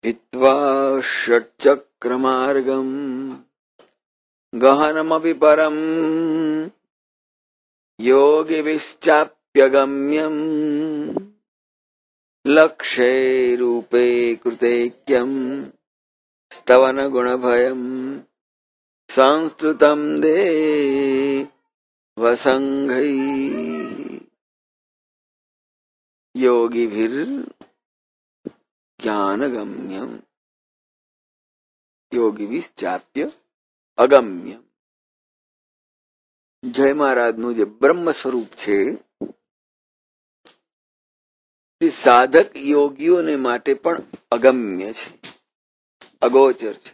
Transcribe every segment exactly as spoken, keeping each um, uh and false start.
हित्वा षट्चक्रमार्गम् गहनमपि परम् योगिभिश्चाप्यगम्यम् लक्ष्ये रूपे कृतेक्यम् स्तवन गुणभयम् संस्तुतम् देवसंघै योगिभिर् ज्ञानगम्यम योगिभिश्चाप्य અગમ્ય. જય મહારાજનું જે બ્રહ્મ સ્વરૂપ છે તે સાધક યોગીઓને માટે પણ અગમ્ય છે, અગોચર છે.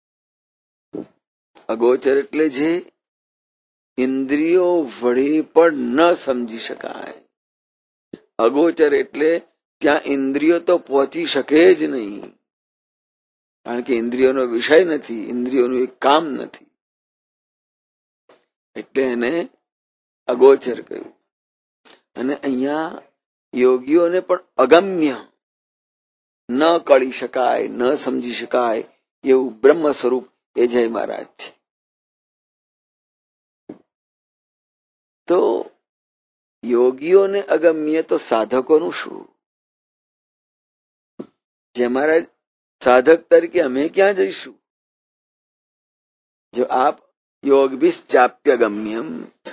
અગોચર એટલે જે ઇન્દ્રિયો વડે પણ ન સમજી શકાય. અગોચર એટલે ત્યાં ઇન્દ્રિયો તો પહોંચી શકે જ નહીં, કારણ કે ઇન્દ્રિયોનો વિષય નથી, ઇન્દ્રિયોનું એક કામ નથી, એટલે એને અગોચર કહ્યું. અને અહીંયા યોગીઓને પણ અગમ્ય, ન કળી શકાય, ન સમજી શકાય એવું બ્રહ્મ સ્વરૂપ એ જય મહારાજ છે. તો યોગીઓને અગમ્ય તો સાધકોનું શું? જય મહારાજ સાધક તરીકે અમે ક્યાં જઈશું? જો આપ યોગભિશ્ચાપ્ય ગમ્યમ,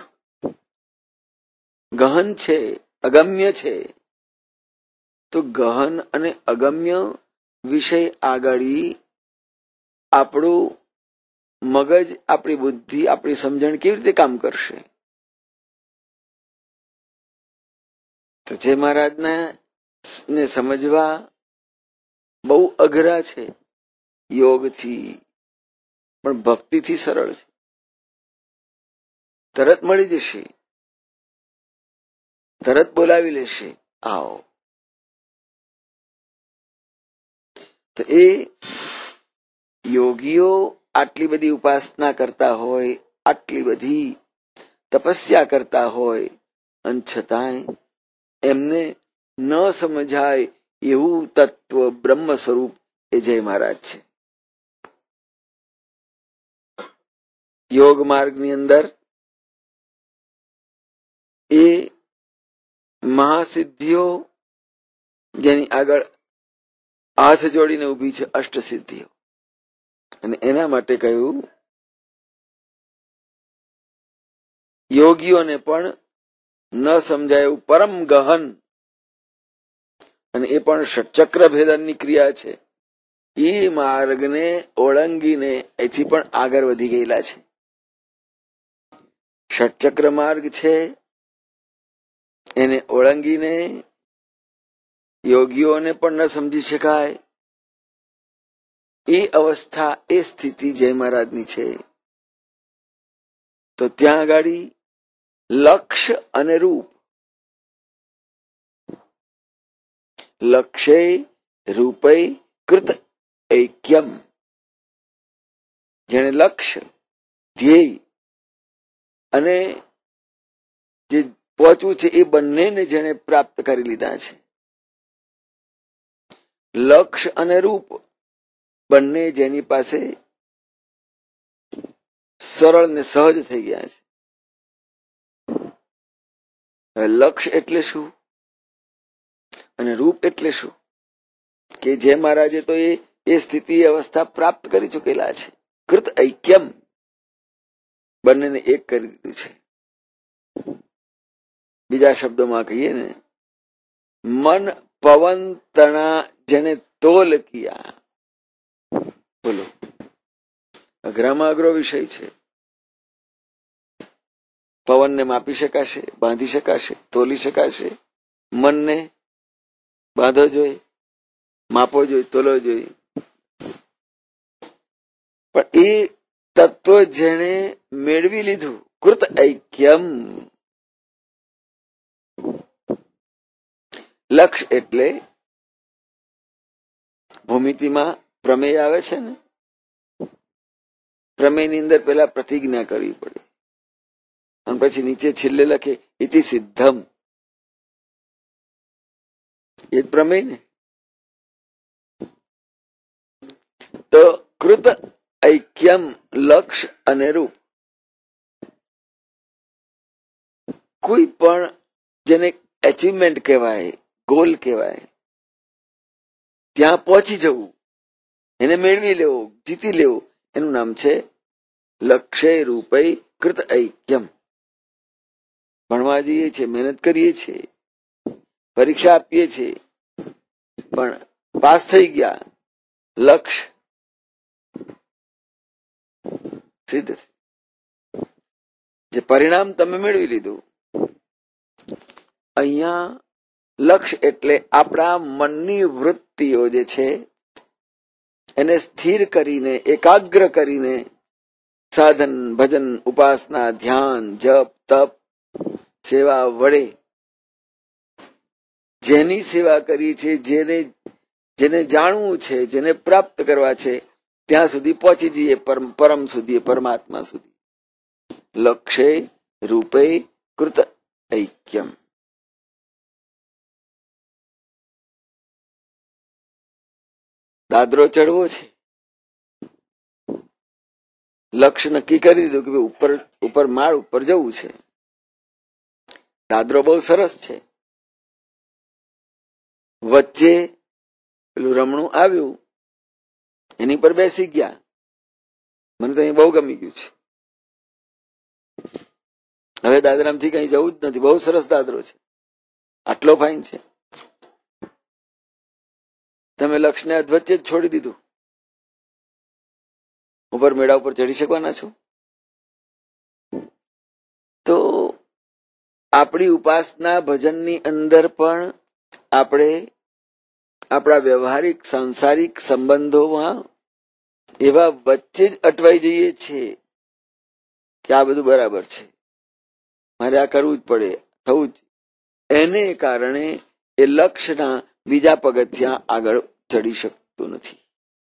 ગહન છે, અગમ્ય છે, તો ગહન અને અગમ્ય વિષય આગળ આપણું મગજ, આપણી બુદ્ધિ, આપણી સમજણ કેવી રીતે કામ કરશે? તો જે મહારાજના ને સમજવા બહુ અઘરા છે. યોગથી પણ ભક્તિથી સરળ છે, તરત મળી જશે, તરત બોલાવી લેશે, આવો. તો એ યોગીઓ આટલી બધી ઉપાસના કરતા હોય, આટલી બધી તપસ્યા કરતા હોય, અને છતાંય એમને ન સમજાય એવું તત્વ બ્રહ્મ સ્વરૂપ એ જય મહારાજ છે. યોગ માર્ગની અંદર એ મહાસિદ્ધિઓ જેની આગળ હાથ જોડીને ઉભી છે, અષ્ટસિદ્ધિઓ, અને એના માટે કહ્યું યોગીઓને પણ ન સમજાય એવું પરમ ગહન, અને એ પણ ષટચક્ર ભેદનની ક્રિયા છે. એ માર્ગને ઓળંગીને એથી પણ આગળ વધી ગયેલા છે. ષટચક્ર માર્ગ છે, એને ઓળંગીને યોગીઓને પણ ન સમજી શકાય એ અવસ્થા, એ સ્થિતિ જય મહારાજની છે. તો ત્યાં આગળ લક્ષ્ય અને રૂપ, લક્ષ્ય રૂપે કૃત ઐક્યમ, જેને લક્ષ્ય, ધ્યેય અને જે પહોંચવું છે એ બંનેને જેને પ્રાપ્ત કરી લીધા છે. લક્ષ્ય અને રૂપ બંને જેની પાસે સરળ ને સહજ થઈ ગયા છે. લક્ષ્ય એટલે શું અને રૂપ એટલે શું? કે જે મહારાજે તો એ એ સ્થિતિ અવસ્થા પ્રાપ્ત કરી ચૂકેલા છે. કૃત ઐક્યમ, બંનેને એક કરી દીધું છે. બીજા શબ્દોમાં કહીએ ને, મન પવન તણા જેને તોલ કિયા. બોલો, અઘરામાં અઘરો વિષય છે. પવનને માપી શકાશે, બાંધી શકાશે, તોલી શકાશે? મનને બાંધો જોઈએ, માપો જોઈએ, તોલો જોઈએ. પણ એ તત્વ જેને મેળવી લીધું, કૃત ઐક્યમ. લક્ષ્ય એટલે ભૂમિતિમાં પ્રમેય આવે છે ને, પ્રમેયની અંદર પેલા પ્રતિજ્ઞા કરવી પડે, અને પછી નીચે છેલ્લે લખે ઇતિ સિદ્ધમ. એ પ્રમેય ને કૃત ઐક્યમ લક્ષ્ય અને રૂપ. કોઈ પણ જેને એચિવમેન્ટ કહેવાય, ગોલ કહેવાય, ત્યાં પહોંચી જવું, એને મેળવી લેવો, જીતી લેવું, એનું નામ છે લક્ષ્ય રૂપે કૃત ઐક્યમ. ભણવા જઈએ છીએ, મહેનત કરીએ છીએ, પરીક્ષા આપીએ છીએ, પણ પાસ થઈ ગયા, લક્ષ્ય સિદ્ધ, જે પરિણામ તમે મેળવી લીધું. અહીંયા લક્ષ્ય એટલે આપણા મનની વૃત્તિઓ જે છે એને સ્થિર કરીને, એકાગ્ર કરીને સાધન, ભજન, ઉપાસના, ધ્યાન, જપ, તપ, સેવા વડે જેની સેવા કરી છે, જેને જેને જાણવું છે, જેને પ્રાપ્ત કરવા છે, ત્યાં સુધી પહોંચી જઈએ, પરમ પરમ સુધી, પરમાત્મા સુધી. લક્ષ્ય રૂપે કૃત ઐક્યમ. દાદરો ચડવો છે, લક્ષ્ય નક્કી કરી દીધું કે ઉપર ઉપર માળ ઉપર જવું છે. દાદરો બહુ સરસ છે. વચ્ચે પેલું રમણું આવ્યું, એની પર બેસી ગયા. મને તો અહીં બહુ ગમી ગયું છે. હવે દાદરામથી કઈ જવું જ નથી. બહુ સરસ દાદરો છે, આટલો ફાઇન છે. તમે લક્ષ્યને અધવચ્ચે જ છોડી દીધું. ઉપર મેળા ઉપર ચડી શકવાના છો. તો આપણી ઉપાસના ભજનની અંદર પણ આપણે આપણા વ્યવહારિક સાંસારિક સંબંધોમાં એવા વચ્ચે જ અટવાઈ જઈએ છીએ કે આ બધું બરાબર છે, મારે આ કરવું જ પડે, થવું જ. એને કારણે એ લક્ષ્યના બીજા પગથિયાં આગળ ચડી શકતું નથી.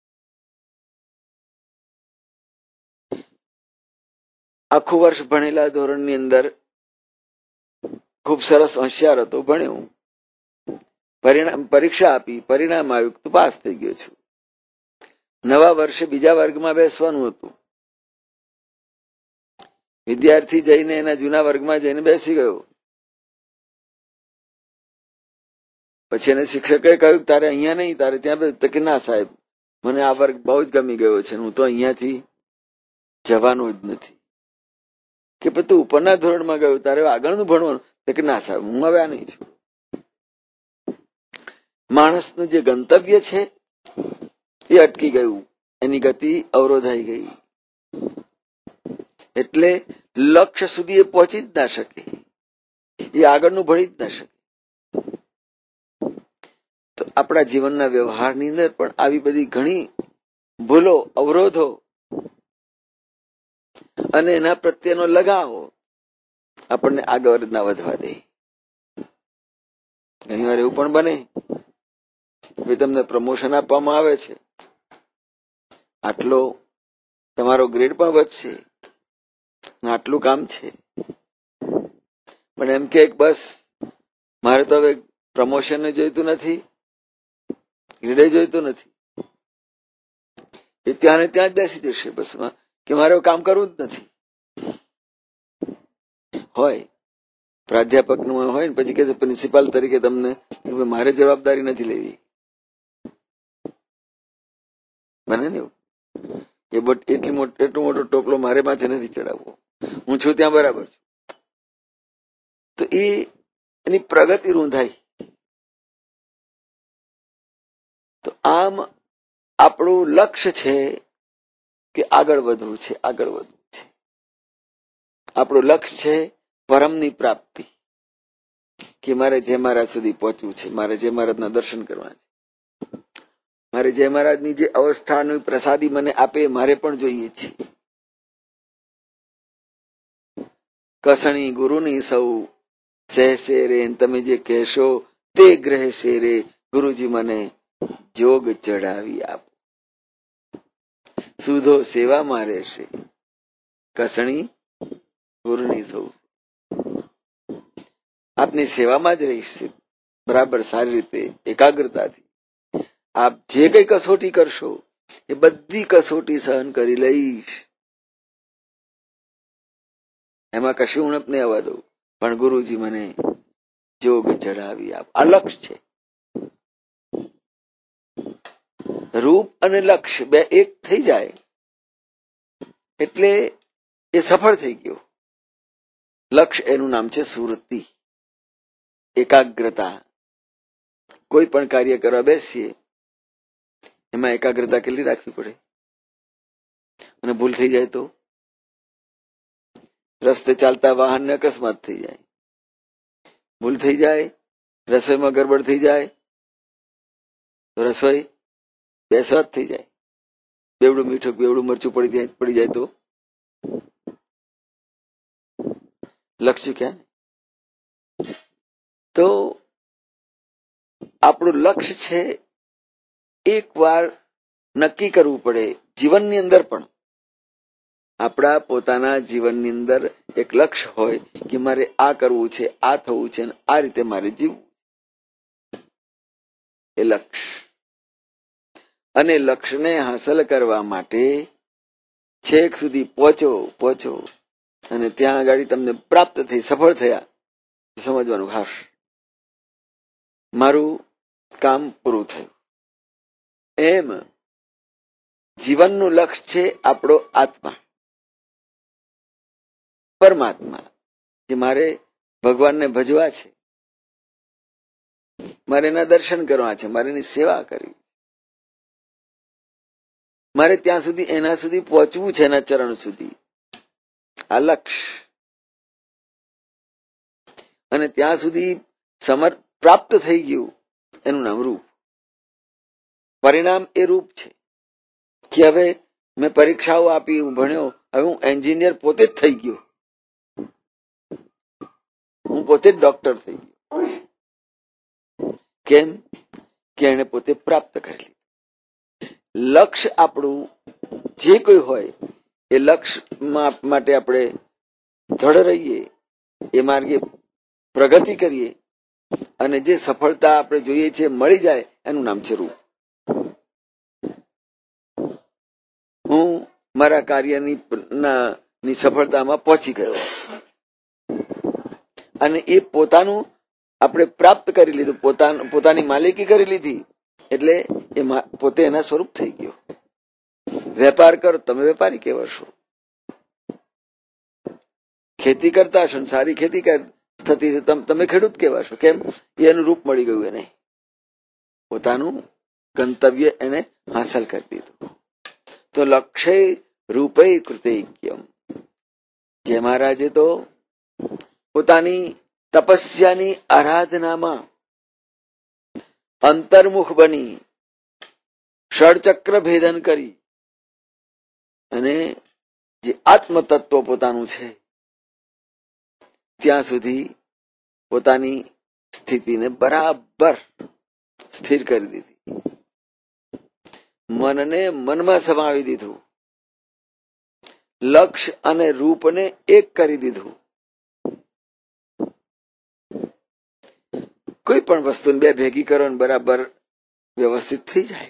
આખું વર્ષ ભણેલા ધોરણની અંદર ખૂબ સરસ હોશિયાર હતો, ભણ્યું, પરિણામ પરીક્ષા આપી, પરિણામ આવ્યું તો પાસ થઈ ગયો છું. નવા વર્ષે બીજા વર્ગમાં બેસવાનું હતું. વિદ્યાર્થી જઈને એના જૂના વર્ગમાં જઈને બેસી ગયો. પછી એને શિક્ષકે કહ્યું તારે અહીંયા નહીં, તારે ત્યાં. તો કે ના સાહેબ, મને આ વર્ગ બહુ જ ગમી ગયો છે, હું તો અહીંયાથી જવાનું જ નથી. કે પછી તું ઉપરના ધોરણમાં ગયો, તારે આગળનું ભણવાનું. તો કે ના સાહેબ, હું હવે આ નહીં છું. માણસનું જે ગંતવ્ય છે એ અટકી ગયું, એની ગતિ અવરોધાઈ ગઈ. એટલે લક્ષ્ય સુધી એ પહોંચી જ ના શકે, એ આગળનું ભણી જ ના શકે. તો આપણા જીવનના વ્યવહારની અંદર પણ આવી બધી ઘણી ભૂલો, અવરોધો અને એના પ્રત્યેનો લગાવો આપણને આગળ ના વધવા દે. ઘણી વાર એવું પણ બને કે તમને પ્રમોશન આપવામાં આવે છે, આટલો તમારો ગ્રેડ પણ વધશે, આટલું કામ છે, પણ એમ કે બસ મારે તો હવે પ્રમોશન જોઈતું નથી, ગ્રેડે જોઈતું નથી, એ ત્યાં ને ત્યાં જ બેસી જશે બસમાં કે મારે કામ કરવું જ નથી. હોય પ્રાધ્યાપક નું હોય ને પછી કે પ્રિન્સિપાલ તરીકે તમને મારે જવાબદારી નથી લેવી, બને ને એ બટ એટલી મોટો એટલો મોટો ટોપલો મારે માથે નથી ચડાવવો, હું છું ત્યાં બરાબર છું. તો એ એની પ્રગતિ રૂંધાઈ. તો આમ આપણું લક્ષ્ય છે કે આગળ વધવું છે, આગળ વધવું છે. આપણું લક્ષ્ય છે પરમની પ્રાપ્તિ, કે મારે જય મહારાજ સુધી પહોંચવું છે, મારે જય મહારાજના દર્શન કરવા છે, મારે જય મહારાજની જે અવસ્થાની પ્રસાદી મને આપે મારે પણ જોઈએ છે. કસણી ગુરુની સૌ સહેશે રે, તમે જે કહેશો તે ગ્રહેશે રે, ગુરુજી મને જોગ ચડાવી આપો. સુધો સેવામાં રહેશે, કસણી ગુરુની સૌ આપની સેવામાં જ રહીશે, બરાબર સારી રીતે એકાગ્રતાથી. આપ જે કઈ કસોટી કરશો એ બધી કસોટી સહન કરી લઈશ, એમાં કશું ઉણપ નહીં આવવા દઉં, પણ ગુરુજી મને જોગ ચડાવી આપ. આ લક્ષ્ય છે. રૂપ અને લક્ષ્ય બે એક થઈ જાય એટલે એ સફળ થઈ ગયો. લક્ષ્ય એનું નામ છે સુરતિ, એકાગ્રતા. કોઈ પણ કાર્ય કરવા બેસીએ એમાં એકાગ્રતા કેટલી રાખવી પડે, અને ભૂલ થઈ જાય તો રસ્તે ચાલતા વાહનને અકસ્માત થઈ જાય, ભૂલ થઈ જાય, રસોઈમાં ગડબડ થઈ જાય તો રસોઈ બેસવાત થઈ જાય, બેવડું મીઠું બેવડું મરચું પડી જાય પડી જાય તો લક્ષ્ય ક્યાં? તો આપણું લક્ષ્ય છે એક વાર નક્કી કરવું પડે. જીવનની અંદર પણ આપણા પોતાના જીવનની અંદર એક લક્ષ્ય હોય કે મારે આ કરવું છે, આ થવું છે, અને આ રીતે મારે જીવવું. એ લક્ષ્ય. અને લક્ષ્યને હાંસલ કરવા માટે છેક સુધી પહોંચો પહોંચો અને ત્યાં આગળ તમને પ્રાપ્ત થઈ, સફળ થયા, સમજવાનું હાશ મારું કામ પૂરું થયું. એમ જીવનનું લક્ષ્ય છે આપણો આત્મા, પરમાત્મા, કે મારે ભગવાનને ભજવા છે, મારે એના દર્શન કરવા છે, મારે એની સેવા કરવી, મારે ત્યાં સુધી એના સુધી પહોંચવું છે, એના ચરણ સુધી. આ લક્ષ્ય. અને ત્યાં સુધી સમર પ્રાપ્ત થઈ ગયું એનું નામ રૂપ. પરિણામ એ રૂપ છે કે હવે મેં પરીક્ષાઓ આપી, હું ભણ્યો, હવે હું એન્જિનિયર પોતે જ થઈ ગયો, હું પોતે જ ડોક્ટર થઈ ગયો. કેમ? કે એને પોતે પ્રાપ્ત કરી લીધું. લક્ષ્ય આપણું જે કોઈ હોય એ લક્ષ્ય માટે આપણે દ્રઢ રહીએ, એ માર્ગે પ્રગતિ કરીએ, અને જે સફળતા આપણે જોઈએ છે મળી જાય, એનું નામ છે રૂપ. હું મારા કાર્યની ની સફળતામાં પહોંચી ગયો અને એ પોતાનું આપણે પ્રાપ્ત કરી લીધું, પોતાની માલિકી કરી લીધી, એટલે એ પોતે એના સ્વરૂપ થઈ ગયો. વેપાર કરો, તમે વેપારી કહેવાશો. ખેતી કરતા હશો, સારી ખેતી થતી છે, તમે ખેડૂત કહેવાશો. કેમ? એનું રૂપ મળી ગયું, એને પોતાનું ગંતવ્ય એને હાંસલ કરી દીધું. તો લક્ષ્ય રૂપે કૃતૈક્યમ. જે મહારાજે તો પોતાની તપસ્યાની આરાધનામાં અંતર્મુખ બની ષડચક્ર ભેદન કરી અને જે આત્મતત્વ પોતાનું છે ત્યાં સુધી પોતાની સ્થિતિને બરાબર સ્થિર કરી દીધી, મનને મનમાં સમાવી દીધું, લક્ષ્ય અને રૂપને એક કરી દીધું. કોઈ પણ વસ્તુને બે ભેગી કરો ને બરાબર વ્યવસ્થિત થઈ જાય.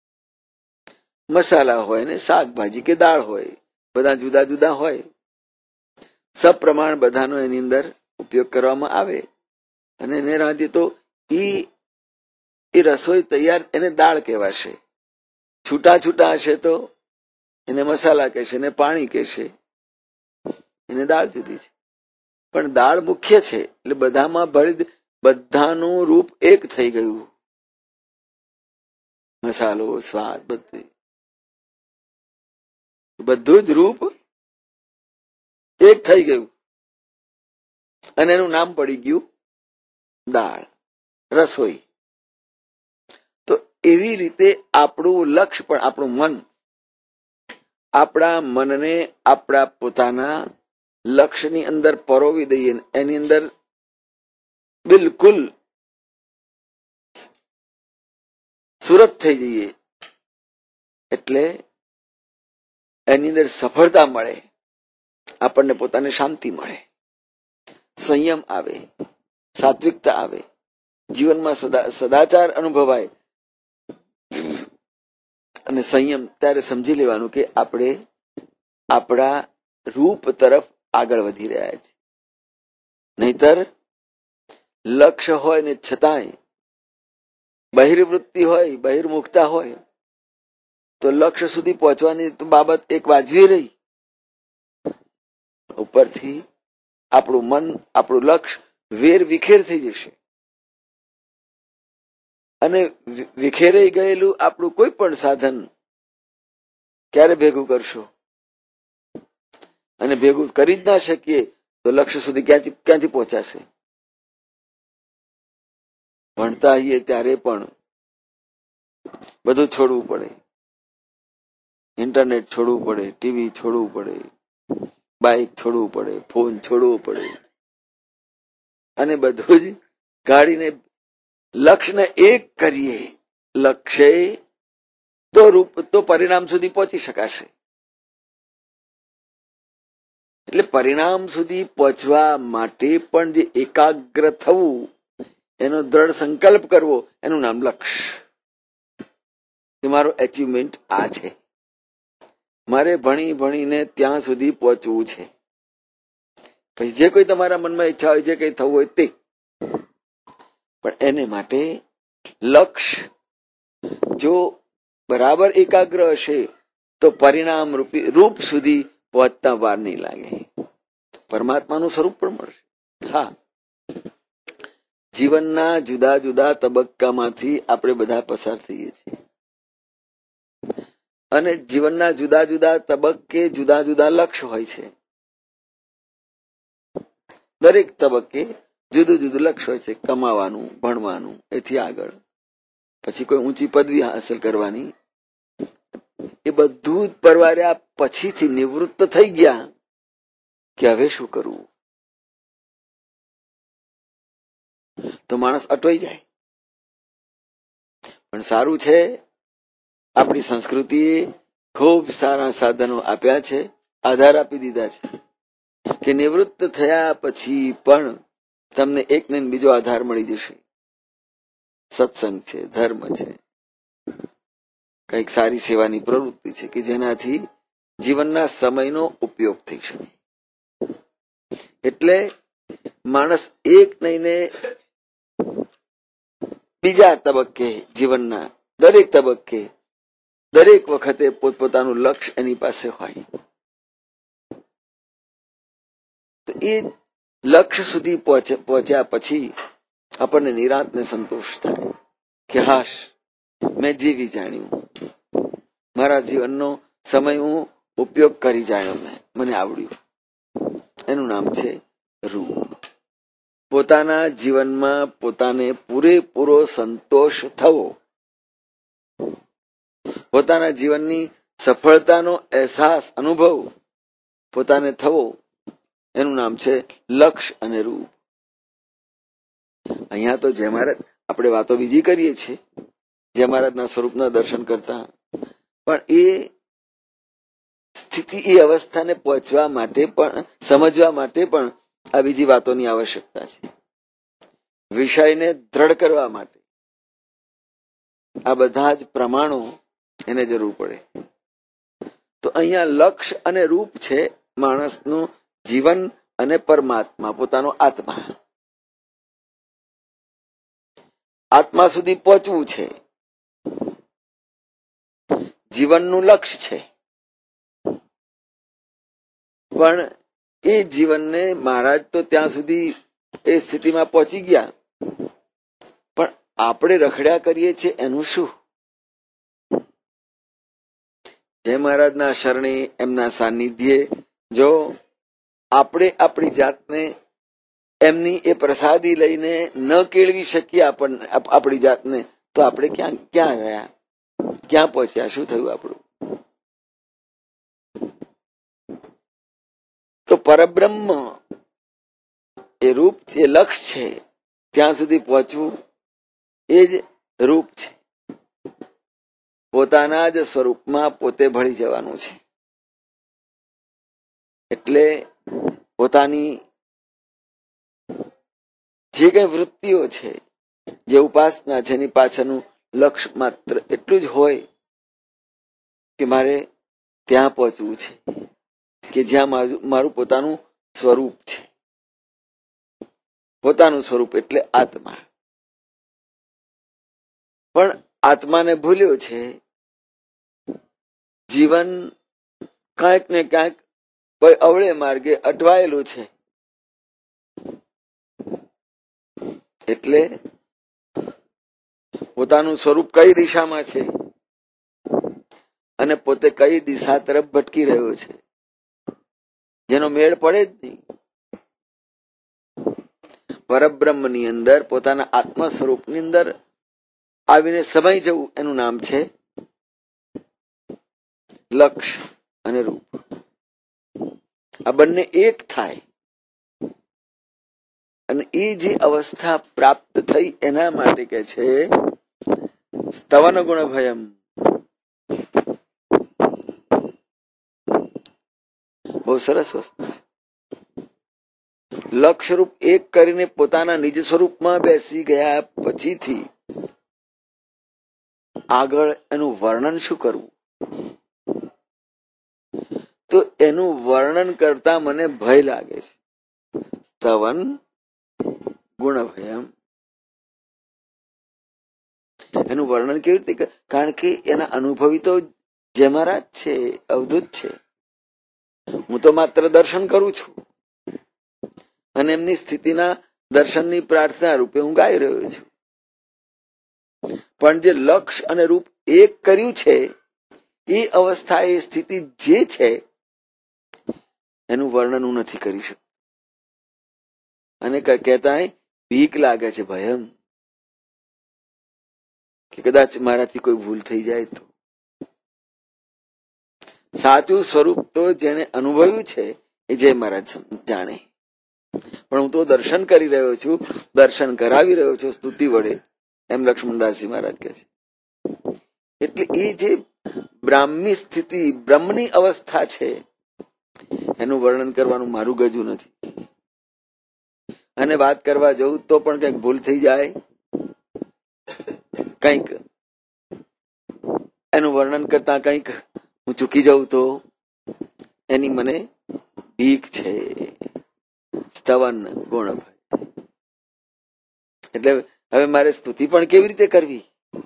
મસાલા હોય ને શાકભાજી કે દાળ હોય, બધા જુદા જુદા હોય, સપ્રમાણ બધાનો એની અંદર ઉપયોગ કરવામાં આવે અને એને રાંધીએ તો એ રસોઈ તૈયાર, એને દાળ કહેવાશે. છૂટા છૂટા હશે તો એને મસાલા કહેશે, એને પાણી કહેશે, એને દાળ જુદી છે. પણ દાળ મુખ્ય છે એટલે બધામાં ભળી બધાનું રૂપ એક થઈ ગયું. મસાલો, સ્વાદ, બધું બધું જ રૂપ એક થઈ ગયું અને એનું નામ પડી ગયું દાળ, રસોઈ. તો એવી રીતે આપણું લક્ષ્ય પણ આપણું મન, આપણા મનને આપણા પોતાના લક્ષ્યની અંદર પરોવી દઈએ, એની અંદર બિલકુલ સુરત થઈ જઈએ એટલે એની અંદર સફળતા મળે, આપણને પોતાને શાંતિ મળે, સંયમ આવે, સાત્વિકતા આવે, જીવનમાં સદા સદાચાર અનુભવાય, અને સંયમ ત્યારે સમજી લેવાનું કે આપણે આપણા રૂપ તરફ આગળ વધી રહ્યા છે. નહીતર લક્ષ્ય હોય ને છતાંય બહિર્વૃત્તિ હોય, બહિર્મુખતા હોય તો લક્ષ્ય સુધી પહોંચવાની તો બાબત એક વાજવી રહી. ઉપરથી આપણું મન, આપણું લક્ષ્ય વેર વિખેર થઈ જશે અને વિખેરાઈ ગયેલું આપણું કોઈ પણ સાધન ક્યારે ભેગું કરશો? અને ભેગું કરી જ ના શકીએ તો લક્ષ્ય સુધી ક્યાંથી ક્યાંથી પહોંચાશે? ભણતા આવીએ ત્યારે પણ બધું છોડવું પડે, ઇન્ટરનેટ છોડવું પડે, ટીવી છોડવું પડે, બાઇક છોડવું પડે, ફોન છોડવું પડે અને બધું જ કાઢીને લક્ષ્યને એક કરીએ. લક્ષ્ય તો રૂપ તો પરિણામ સુધી પહોંચી શકાશે. એટલે પરિણામ સુધી પહોંચવા માટે પણ જે એકાગ્ર થવું, એનો દ્રઢ સંકલ્પ કરવો, એનું નામ લક્ષ્ય. કે મારો એચિવમેન્ટ આ છે, મારે ભણી ભણીને ત્યાં સુધી પહોંચવું છે. પછી જે કોઈ તમારા મનમાં ઈચ્છા હોય, જે કંઈ થવું હોય તે, પણ એને માટે લક્ષ્ય જો બરાબર એકાગ્ર હશે તો પરિણામ રૂપી રૂપ સુધી પહોંચતા વાર નહીં લાગે. પરમાત્માનું સ્વરૂપ પણ મળશે. હા, જીવનના જુદા જુદા તબક્કામાંથી આપણે બધા પસાર થઈએ છીએ અને જીવનના જુદા જુદા તબક્કે જુદા જુદા લક્ષ્ય હોય છે. દરેક તબક્કે જુદું જુદું લક્ષ્ય હોય છે. કમાવાનું, ભણવાનું, એથી આગળ પછી કોઈ ઊંચી પદવી હાંસલ કરવાની. એ બધું જ પરવાર્યા પછીથી નિવૃત્ત થઈ ગયા કે હવે શું કરવું? તો માણસ અટવાઈ જાય. પણ સારું છે, આપણી સંસ્કૃતિએ ખૂબ સારા સાધનો આપ્યા છે, આધાર આપી દીધા છે કે નિવૃત્ત થયા પછી પણ તમને એક ને બીજો આધાર મળી જશે. સત્સંગ છે, ધર્મ છે, કઈક સારી સેવાની પ્રવૃત્તિ છે કે જેનાથી જીવનના સમયનો ઉપયોગ થઈ શકે. એટલે માણસ એક નહીને બીજા તબક્કે, જીવનના દરેક તબક્કે દરેક વખતે પોતપોતાનું લક્ષ્ય એની પાસે હોય. તો એ લક્ષ્ય સુધી પહોંચ્યા પછી આપણને નિરાંત ને સંતોષ થાય કે હાશ, મેં જીવી જાણ્યું, મારા જીવનનો સમય હું ઉપયોગ કરી જાણ્યો, મેં મને આવડ્યું. એનું નામ છે રૂપ. પોતાના જીવનમાં પોતાને પૂરેપૂરો સંતોષ થવો, પોતાના જીવનની સફળતાનો અહેસાસ, અનુભવ પોતાને થવો, એનું નામ છે લક્ષ્ય અને રૂપ. અહીંયા તો જય મહારાજ આપણે વાતો બીજી કરીએ છીએ, જય મહારાજના સ્વરૂપના દર્શન કરતા, પણ એ સ્થિતિ, એ અવસ્થાને પહોંચવા માટે પણ, સમજવા માટે પણ આ બીજી વાતોની આવશ્યકતા છે. વિષયને દ્રઢ કરવા માટે આ બધા જ પ્રમાણો એને જરૂર પડે. તો અહીંયા લક્ષ્ય અને રૂપ છે માણસનું જીવન અને પરમાત્મા, પોતાનો આત્મા. આત્મા સુધી પહોંચવું છે, જીવનનું લક્ષ્ય છે. પણ એ જીવનને મહારાજ તો ત્યાં સુધી એ સ્થિતિમાં પહોંચી ગયા, પણ આપણે રખડ્યા કરીએ છીએ એનું શું? જય મહારાજના શરણે, એમના સાનિધ્યે જો આપણે આપણી જાતને એમની એ પ્રસાદી લઈને ન કેળવી શકીએ આપણને, આપણી જાતને, તો આપણે ક્યાં ક્યાં રહ્યા, ક્યાં પહોંચ્યા, શું થયું આપણું? તો પરબ્રહ્મ એ રૂપ, એ લક્ષ્ય છે, ત્યાં સુધી પહોંચવું એ જ રૂપ છે. પોતાના જ સ્વરૂપમાં પોતે ભળી જવાનું છે. એટલે પોતાની જે કઈ વૃત્તિઓ છે, જે ઉપાસના છે, એની પાછળનું લક્ષ્ય માત્ર એટલું જ હોય કે મારે ત્યાં પહોંચવું છે કે જ્યાં મારું પોતાનું સ્વરૂપ છે. પોતાનું સ્વરૂપ એટલે આત્મા. પણ આત્માને ભૂલ્યો છે. જીવન ક્યાંક ને ક્યાંક કોઈ અવળે માર્ગે અટવાયેલું છે. એટલે પોતાનું સ્વરૂપ કઈ દિશામાં છે અને પોતે કઈ દિશા તરફ ભટકી રહ્યો છે જેનો મેળ પડે જ નહીં. પરબ્રહ્મની અંદર પોતાના આત્મ સ્વરૂપની અંદર આવીને સમાઈ જવું એનું નામ છે લક્ષ્ય અને રૂપ. આ બંને એક થાય અને એ જે અવસ્થા પ્રાપ્ત થઈ એના માટે કે છે સ્તવન ગુણ ભયમ. બહુ સરસ વસ્તુ છે. લક્ષ્ય રૂપ એક કરીને પોતાના નિજ સ્વરૂપમાં બેસી ગયા પછીથી આગળ એનું વર્ણન શું કરવું? તો એનું વર્ણન કરતા મને ભય લાગે છે. સ્તવન ગુણ ભયમ. એનું વર્ણન કેવી રીતે? કારણ કે એના અનુભવી તો જય મહારાજ છે, અવધૂત છે. હું તો માત્ર દર્શન કરું છું અને એમની સ્થિતિના દર્શનની પ્રાર્થના રૂપે હું ગાઈ રહ્યો છું. પણ જે લક્ષ્ય અને રૂપ એક કર્યું છે એ અવસ્થા, એ સ્થિતિ જે છે એનું વર્ણન હું નથી કરી શકતો. અને કહેતા ભીખ લાગે છે ભયમ, કે કદાચ મારાથી કોઈ ભૂલ થઈ જાય તો. સાચું સ્વરૂપ તો જેને અનુભવ્યું છે એ જય મહારાજ જાણે. પણ હું તો દર્શન કરી રહ્યો છું, દર્શન કરાવી રહ્યો છું સ્તુતિ વડે, એમ લક્ષ્મણદાસજી મહારાજ કહે છે. એટલે એ જે બ્રાહ્મી સ્થિતિ, બ્રહ્મની અવસ્થા છે એનું વર્ણન કરવાનું મારું ગજુ નથી. અને વાત કરવા જવું તો પણ કંઈક ભૂલ થઈ જાય, કંઈક એનું વર્ણન કરતા કંઈક હું ચૂકી જાઉં તો એની મને બીક છે. સ્તવન ગુણ ભય. એટલે હવે મારે સ્તુતિ પણ કેવી રીતે કરવી?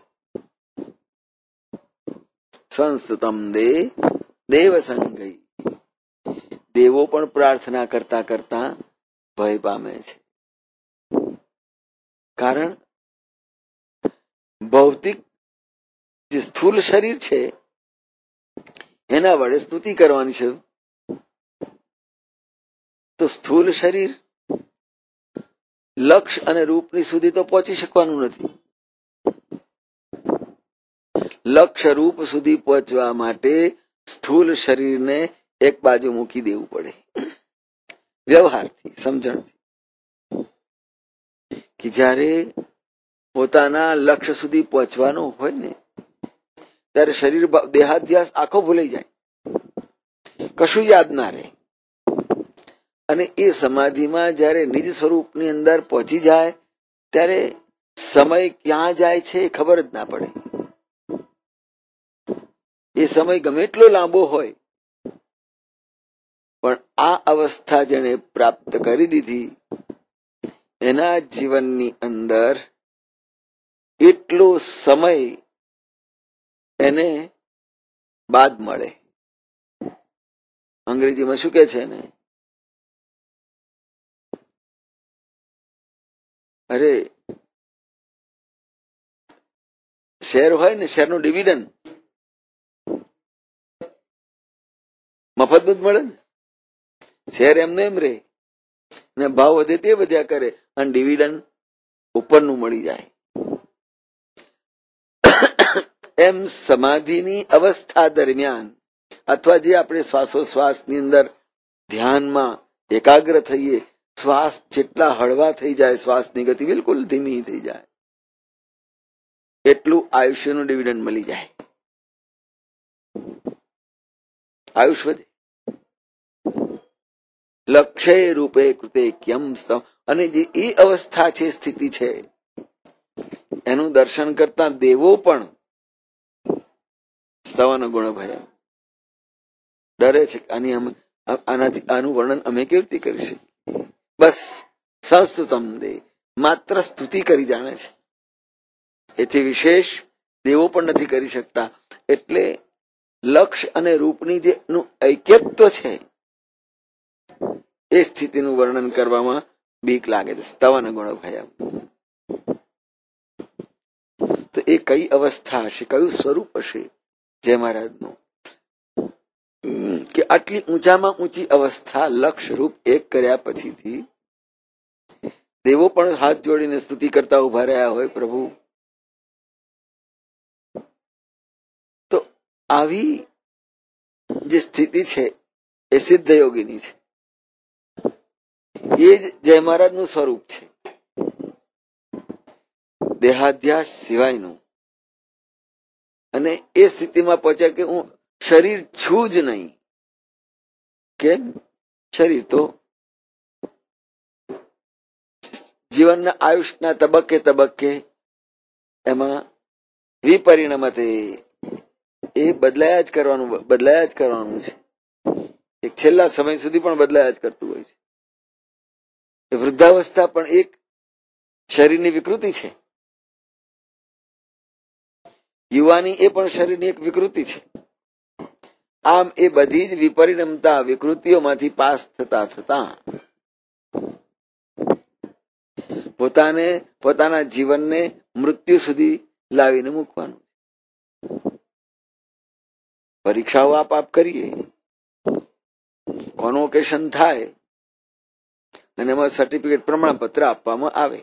સંસ્તુતમ દે દેવ સંગઈ. દેવો પણ પ્રાર્થના કરતા કરતા ભય પામે છે. કારણ ભૌતિક જે સ્થૂલ શરીર છે એના વડે સ્તુતિ કરવાની છે. તો સ્થૂલ શરીર લક્ષ્ય અને રૂપની સુધી તો પહોંચી શકવાનું નથી. લક્ષ્ય રૂપ સુધી પહોંચવા માટે સ્થૂલ શરીરને એક બાજુ મૂકી દેવું પડે, વ્યવહારથી, સમજણથી. કે જ્યારે પોતાના લક્ષ્ય સુધી પહોંચવાનું હોય ને ત્યારે શરીર દેહાધ્યાસ આખો ભૂલાઈ જાય, કશું યાદ ના રહે. અને એ સમાધિમાં જયારે નિજ સ્વરૂપની અંદર પહોંચી જાય ત્યારે સમય ક્યાં જાય છે એ ખબર જ ના પડે. એ સમય ગમે એટલો લાંબો હોય પણ આ અવસ્થા જેને પ્રાપ્ત કરી દીધી એના જીવનની અંદર એટલો સમય એને બાદ મળે. અંગ્રેજીમાં શું કે છે ને, અરે શેર હોય ને, શેરનું ડિવિડન્ડ મફત જ મળે ને. શેર એમને એમ રે ને ભાવ વધે તે વધ્યા કરે અને ડિવિડન્ડ ઉપરનું મળી જાય. એમ સમાધિની અવસ્થા દરમિયાન અથવા જે આપણે શ્વાસોશ્વાસની અંદર ધ્યાનમાં એકાગ્ર થઈએ, શ્વાસ જેટલા હળવા થઈ જાય, શ્વાસની ગતિ બિલકુલ ધીમી થઈ જાય, એટલું આયુષ્યનું ડિવિડન્ડ મળી જાય. આયુષ વધે. લક્ષ્ય રૂપે કૃતે ક્યમ સ્તવ. અને જે એ અવસ્થા છે, સ્થિતિ છે, એનું દર્શન કરતા દેવો પણ સ્તવન ગુણ ભય. ડરે છે આની આનાથી આનું વર્ણન અમે કેવી રીતે કરી શકીએ? બસ સંસ્તુતમ દે, માત્ર સ્તુતિ કરી જાણે છે, એથી વિશેષ દેવો પણ નથી કરી શકતા. એટલે લક્ષ અને રૂપની જે નું ઐક્યત્વ છે એ સ્થિતિનું વર્ણન કરવામાં બીક લાગે છે. સ્તવન ગુણ ભયમ. તો એ કઈ અવસ્થા હશે, કયું સ્વરૂપ હશે જય મહારાજનું, કે આટલી ઊંચામાં ઊંચી અવસ્થા લક્ષ રૂપ એક કર્યા પછીથી દેવો પણ હાથ જોડીને સ્તુતિ કરતા ઉભા રહ્યા હોય પ્રભુ. તો આવી જે સ્થિતિ છે એ સિદ્ધ યોગીની છે, એ જ જય મહારાજનું સ્વરૂપ છે, દેહાધ્યાસ સિવાયનું. અને એ સ્થિતિમાં પહોંચ્યા કે હું શરીર છું જ નહીં. કેમ? શરીર તો જીવનના આયુષ્યના તબક્કે તબક્કે એમાં વિપરિણમતે એ બદલાયા જ કરવાનું બદલાયા જ કરવાનું છે. એક છેલ્લા સમય સુધી પણ બદલાયા જ કરતું હોય છે. એ વૃદ્ધાવસ્થા પણ એક શરીરની વિકૃતિ છે, યુવાની એ પણ શરીરની એક વિકૃતિ છે. આમ એ બધી જ વિપરિણમતા વિકૃતિઓમાંથી પાસ થતા થતા પોતાને પોતાના જીવનને મૃત્યુ સુધી લાવીને મૂકવાનું. પરીક્ષાઓ આપ આપ કરીએ, કોન્વોકેશન થાય અને એમાં સર્ટિફિકેટ પ્રમાણપત્ર આપવામાં આવે.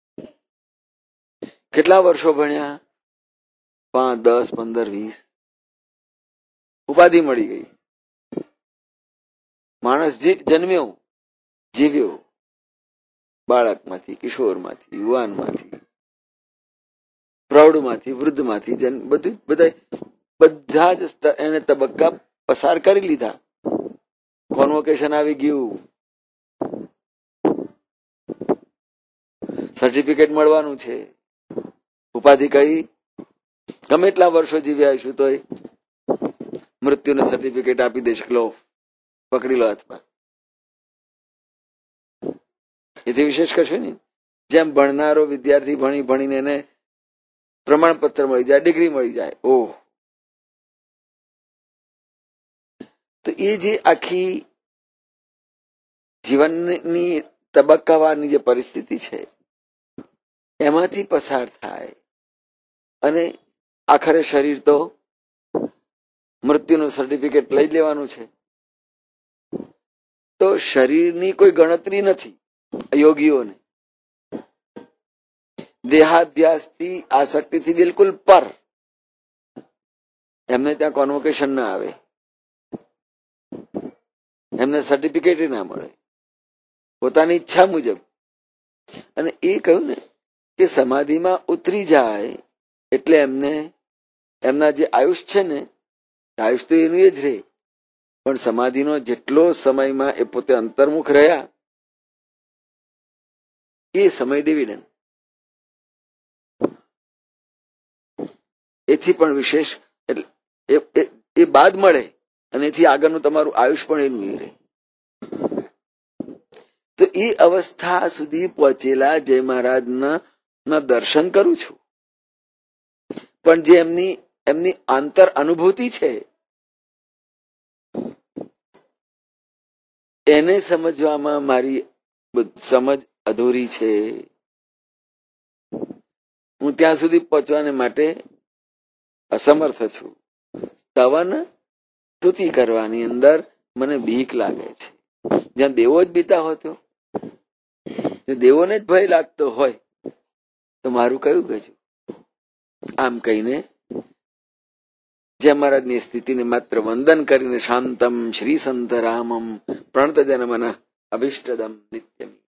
કેટલા વર્ષો ભણ્યા? પાંચ, દસ, પંદર, વીસ. ઉપાધિ મળી ગઈ. માણસ જે જન્મ્યો જીવ્યો, બાળકમાંથી, કિશોરમાંથી, યુવાનમાંથી, પ્રૌઢમાંથી, વૃદ્ધમાંથી, બધું બધા બધા જ એને તબક્કા પસાર કરી લીધા. કોન્વોકેશન આવી ગયું, સર્ટિફિકેટ મળવાનું છે. ઉપાધિ કઈ? ગમે એટલા વર્ષો જીવ્યા આવીશું તોય મૃત્યુને સર્ટિફિકેટ આપી દેશ, લો પકડી લો હાથમાં. એથી વિશેષ કશું નહીં. જેમ ભણનારો વિદ્યાર્થી ભણી ભણીને એને પ્રમાણપત્ર મળી જાય, ડિગ્રી મળી જાય, ઓહ. તો એ જે આખી જીવનની તબક્કાવારની જે પરિસ્થિતિ છે એમાંથી પસાર થાય અને આખરે શરીર તો મૃત્યુનું સર્ટિફિકેટ લઈ લેવાનું છે. તો શરીરની કોઈ ગણતરી નથી યોગીઓને. દેહાધ્યાસથી આસક્તિથી બિલકુલ પર. એમને ત્યાં કોન્વોકેશન ના આવે, એમને સર્ટિફિકેટ ના મળે, પોતાની ઈચ્છા મુજબ. અને એ કહ્યું ને કે સમાધિમાં ઉતરી જાય એટલે એમને એમના જે આયુષ છે ને, આયુષ તો એનું એ જ રહે, પણ સમાધિનો જેટલો સમયમાં એ પોતે અંતર્મુખ રહ્યા એ સમય ડિવિડન્ડ. એથી પણ વિશેષ એટલે એ બાદ મળે અને એથી આગળનું તમારું આયુષ પણ એનું એ રહે. તો એ અવસ્થા સુધી પહોંચેલા જય મહારાજના દર્શન કરું છું. પણ જે એમની એમની આંતર અનુભૂતિ છે એને સમજવામાં મારી સમજ અધૂરી છે. હું ત્યાં સુધી પહોંચવાને માટે અસમર્થ છું. સ્તવન સ્તુતિ કરવાની અંદર મને બીક લાગે છે. જ્યાં દેવો જ બીતા હોતો, જો દેવોને જ ભય લાગતો હોય તો મારું કયું ગજું? આમ કહીને જય મહારાજની સ્થિતિને માત્ર વંદન કરીને શાંતમ શ્રી સંત રામમ પ્રણત જનમન અભિષ્ટદમ નિત્યમ